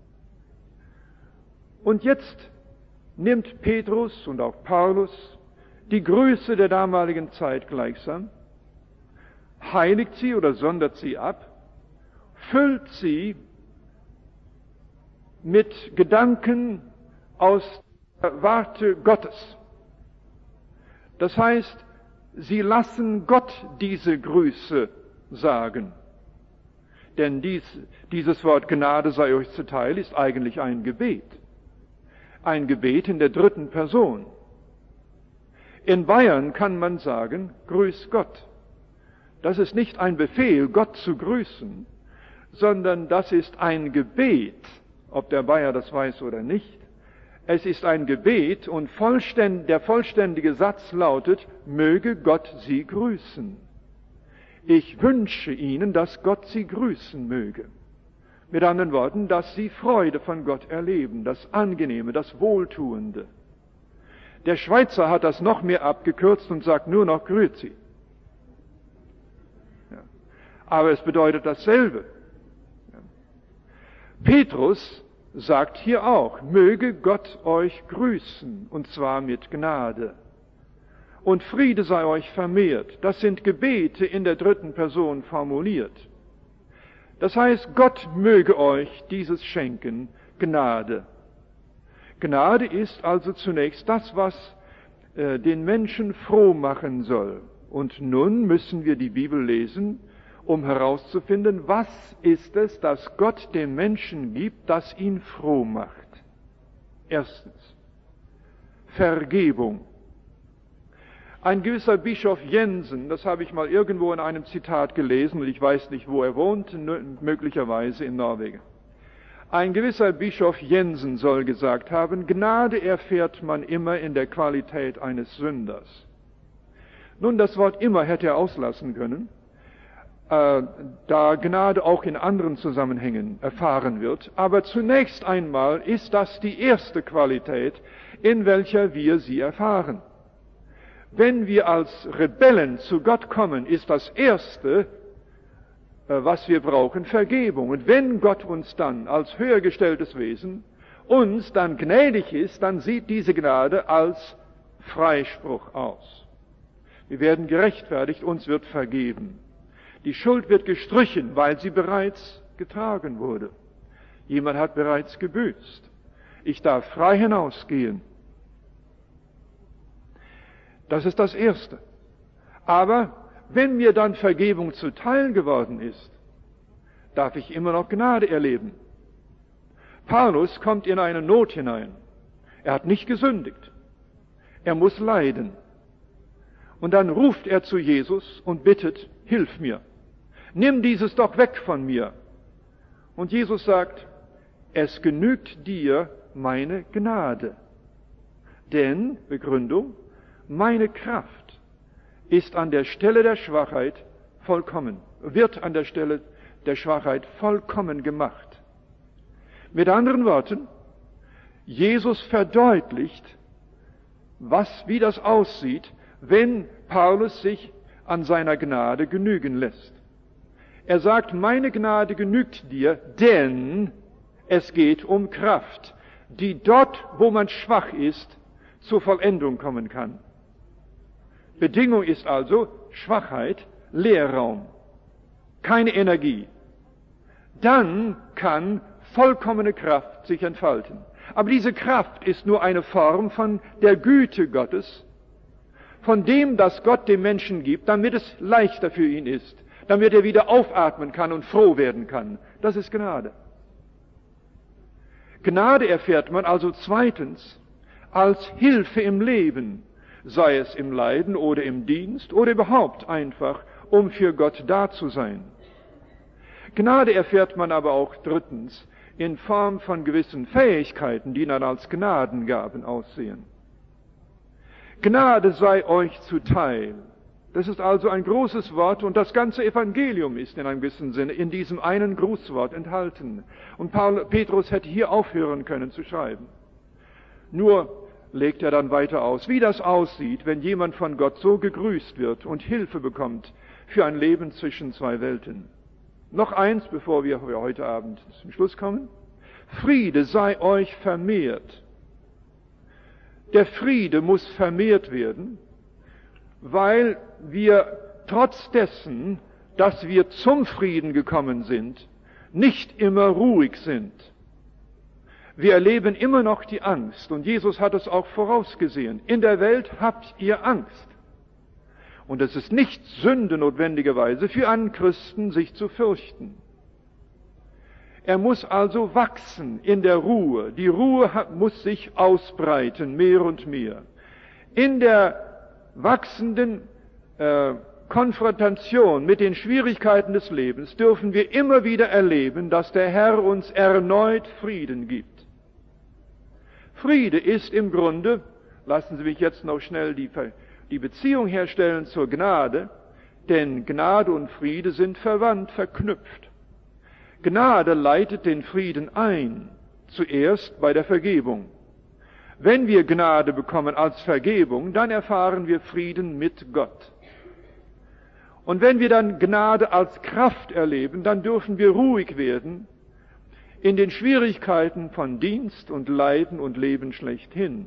A: Und jetzt nimmt Petrus und auch Paulus die Grüße der damaligen Zeit gleichsam, heiligt sie oder sondert sie ab, füllt sie mit Gedanken aus der Warte Gottes. Das heißt, sie lassen Gott diese Grüße sagen. Denn dieses Wort Gnade sei euch zuteil ist eigentlich ein Gebet. Ein Gebet in der dritten Person. In Bayern kann man sagen, grüß Gott. Das ist nicht ein Befehl, Gott zu grüßen, sondern das ist ein Gebet, ob der Bayer das weiß oder nicht. Es ist ein Gebet und der vollständige Satz lautet, möge Gott Sie grüßen. Ich wünsche Ihnen, dass Gott Sie grüßen möge. Mit anderen Worten, dass Sie Freude von Gott erleben, das Angenehme, das Wohltuende. Der Schweizer hat das noch mehr abgekürzt und sagt nur noch Grüezi. Ja. Aber es bedeutet dasselbe. Ja. Petrus sagt hier auch, möge Gott euch grüßen, und zwar mit Gnade. Und Friede sei euch vermehrt. Das sind Gebete in der dritten Person formuliert. Das heißt, Gott möge euch dieses schenken, Gnade. Gnade ist also zunächst das, was den Menschen froh machen soll. Und nun müssen wir die Bibel lesen, um herauszufinden, was ist es, das Gott dem Menschen gibt, das ihn froh macht. Erstens, Vergebung. Ein gewisser Bischof Jensen, das habe ich mal irgendwo in einem Zitat gelesen, und ich weiß nicht, wo er wohnt, möglicherweise in Norwegen. Ein gewisser Bischof Jensen soll gesagt haben, Gnade erfährt man immer in der Qualität eines Sünders. Nun, das Wort immer hätte er auslassen können, da Gnade auch in anderen Zusammenhängen erfahren wird. Aber zunächst einmal ist das die erste Qualität, in welcher wir sie erfahren. Wenn wir als Rebellen zu Gott kommen, ist das Erste, was wir brauchen, Vergebung. Und wenn Gott uns dann als höher gestelltes Wesen uns dann gnädig ist, dann sieht diese Gnade als Freispruch aus. Wir werden gerechtfertigt, uns wird vergeben. Die Schuld wird gestrichen, weil sie bereits getragen wurde. Jemand hat bereits gebüßt. Ich darf frei hinausgehen. Das ist das Erste. Aber wenn mir dann Vergebung zuteil geworden ist, darf ich immer noch Gnade erleben. Paulus kommt in eine Not hinein. Er hat nicht gesündigt. Er muss leiden. Und dann ruft er zu Jesus und bittet, hilf mir. Nimm dieses doch weg von mir. Und Jesus sagt, es genügt dir meine Gnade. Denn, Begründung, meine Kraft ist an der Stelle der Schwachheit vollkommen, wird an der Stelle der Schwachheit vollkommen gemacht. Mit anderen Worten, Jesus verdeutlicht, wie das aussieht, wenn Paulus sich an seiner Gnade genügen lässt. Er sagt, meine Gnade genügt dir, denn es geht um Kraft, die dort, wo man schwach ist, zur Vollendung kommen kann. Bedingung ist also Schwachheit, Leerraum, keine Energie. Dann kann vollkommene Kraft sich entfalten. Aber diese Kraft ist nur eine Form von der Güte Gottes, von dem, das Gott dem Menschen gibt, damit es leichter für ihn ist, damit er wieder aufatmen kann und froh werden kann. Das ist Gnade. Gnade erfährt man also zweitens als Hilfe im Leben, sei es im Leiden oder im Dienst oder überhaupt einfach, um für Gott da zu sein. Gnade erfährt man aber auch drittens in Form von gewissen Fähigkeiten, die dann als Gnadengaben aussehen. Gnade sei euch zuteil. Das ist also ein großes Wort und das ganze Evangelium ist in einem gewissen Sinne in diesem einen Grußwort enthalten. Und Petrus hätte hier aufhören können zu schreiben. Nur legt er dann weiter aus, wie das aussieht, wenn jemand von Gott so gegrüßt wird und Hilfe bekommt für ein Leben zwischen zwei Welten. Noch eins, bevor wir heute Abend zum Schluss kommen. Friede sei euch vermehrt. Der Friede muss vermehrt werden, weil wir trotz dessen, dass wir zum Frieden gekommen sind, nicht immer ruhig sind. Wir erleben immer noch die Angst, und Jesus hat es auch vorausgesehen. In der Welt habt ihr Angst. Und es ist nicht Sünde notwendigerweise für einen Christen, sich zu fürchten. Er muss also wachsen in der Ruhe. Die Ruhe muss sich ausbreiten, mehr und mehr. In der wachsenden Konfrontation mit den Schwierigkeiten des Lebens dürfen wir immer wieder erleben, dass der Herr uns erneut Frieden gibt. Friede ist im Grunde, lassen Sie mich jetzt noch schnell die Beziehung herstellen zur Gnade, denn Gnade und Friede sind verwandt, verknüpft. Gnade leitet den Frieden ein, zuerst bei der Vergebung. Wenn wir Gnade bekommen als Vergebung, dann erfahren wir Frieden mit Gott. Und wenn wir dann Gnade als Kraft erleben, dann dürfen wir ruhig werden in den Schwierigkeiten von Dienst und Leiden und Leben schlechthin.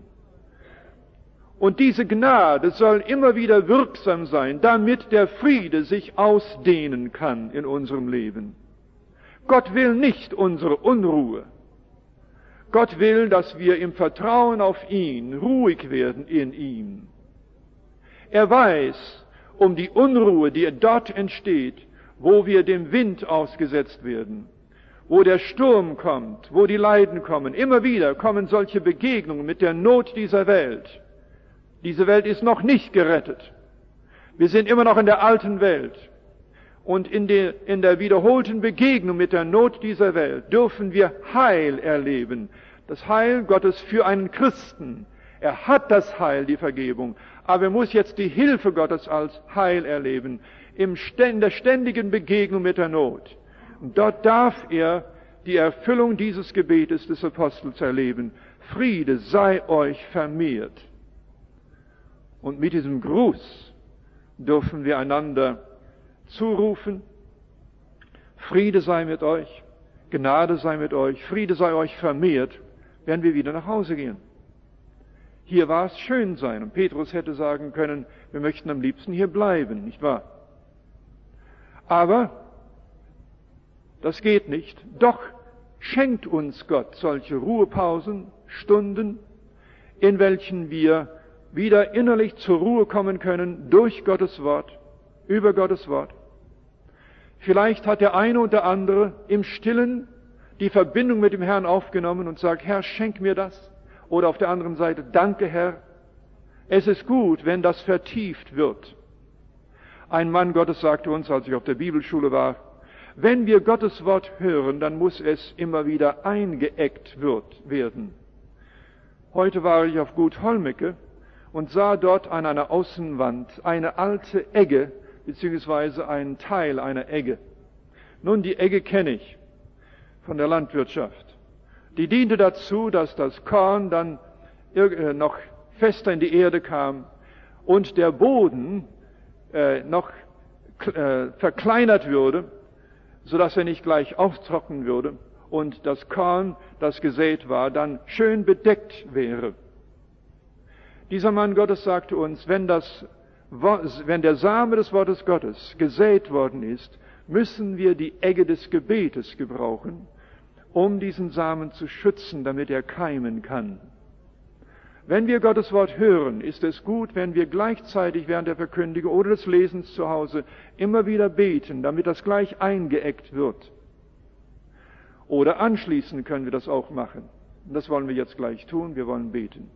A: Und diese Gnade soll immer wieder wirksam sein, damit der Friede sich ausdehnen kann in unserem Leben. Gott will nicht unsere Unruhe. Gott will, dass wir im Vertrauen auf ihn ruhig werden in ihm. Er weiß um die Unruhe, die dort entsteht, wo wir dem Wind ausgesetzt werden, wo der Sturm kommt, wo die Leiden kommen. Immer wieder kommen solche Begegnungen mit der Not dieser Welt. Diese Welt ist noch nicht gerettet. Wir sind immer noch in der alten Welt. Und in der wiederholten Begegnung mit der Not dieser Welt dürfen wir Heil erleben. Das Heil Gottes für einen Christen. Er hat das Heil, die Vergebung. Aber er muss jetzt die Hilfe Gottes als Heil erleben. In der ständigen Begegnung mit der Not. Und dort darf er die Erfüllung dieses Gebetes des Apostels erleben. Friede sei euch vermehrt. Und mit diesem Gruß dürfen wir einander zurufen, Friede sei mit euch, Gnade sei mit euch, Friede sei euch vermehrt, werden wir wieder nach Hause gehen. Hier war es schön sein, und Petrus hätte sagen können, wir möchten am liebsten hier bleiben, nicht wahr? Aber das geht nicht. Doch schenkt uns Gott solche Ruhepausen, Stunden, in welchen wir wieder innerlich zur Ruhe kommen können durch Gottes Wort, über Gottes Wort. Vielleicht hat der eine und der andere im Stillen die Verbindung mit dem Herrn aufgenommen und sagt, Herr, schenk mir das. Oder auf der anderen Seite, danke Herr. Es ist gut, wenn das vertieft wird. Ein Mann Gottes sagte uns, als ich auf der Bibelschule war, wenn wir Gottes Wort hören, dann muss es immer wieder eingeeggt werden. Heute war ich auf Gut Holmecke und sah dort an einer Außenwand eine alte Egge, beziehungsweise einen Teil einer Egge. Nun, die Egge kenne ich von der Landwirtschaft. Die diente dazu, dass das Korn dann noch fester in die Erde kam und der Boden noch verkleinert würde, sodass er nicht gleich auftrocknen würde und das Korn, das gesät war, dann schön bedeckt wäre. Dieser Mann Gottes sagte uns, wenn der Same des Wortes Gottes gesät worden ist, müssen wir die Egge des Gebetes gebrauchen, um diesen Samen zu schützen, damit er keimen kann. Wenn wir Gottes Wort hören, ist es gut, wenn wir gleichzeitig während der Verkündigung oder des Lesens zu Hause immer wieder beten, damit das gleich eingeeggt wird. Oder anschließend können wir das auch machen. Und das wollen wir jetzt gleich tun, wir wollen beten.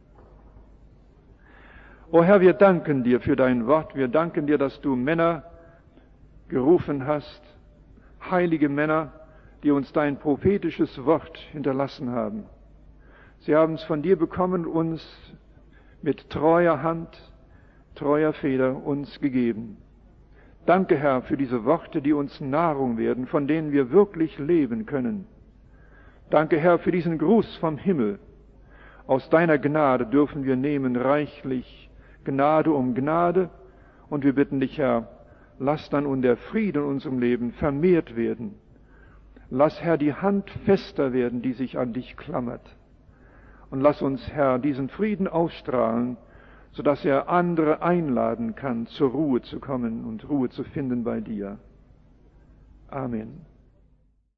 A: O Herr, wir danken dir für dein Wort, wir danken dir, dass du Männer gerufen hast, heilige Männer, die uns dein prophetisches Wort hinterlassen haben. Sie haben es von dir bekommen, uns mit treuer Hand, treuer Feder uns gegeben. Danke, Herr, für diese Worte, die uns Nahrung werden, von denen wir wirklich leben können. Danke, Herr, für diesen Gruß vom Himmel. Aus deiner Gnade dürfen wir nehmen reichlich Gnade um Gnade. Und wir bitten dich, Herr, lass dann und der Frieden in unserem Leben vermehrt werden. Lass, Herr, die Hand fester werden, die sich an dich klammert. Und lass uns, Herr, diesen Frieden ausstrahlen, sodass er andere einladen kann, zur Ruhe zu kommen und Ruhe zu finden bei dir. Amen.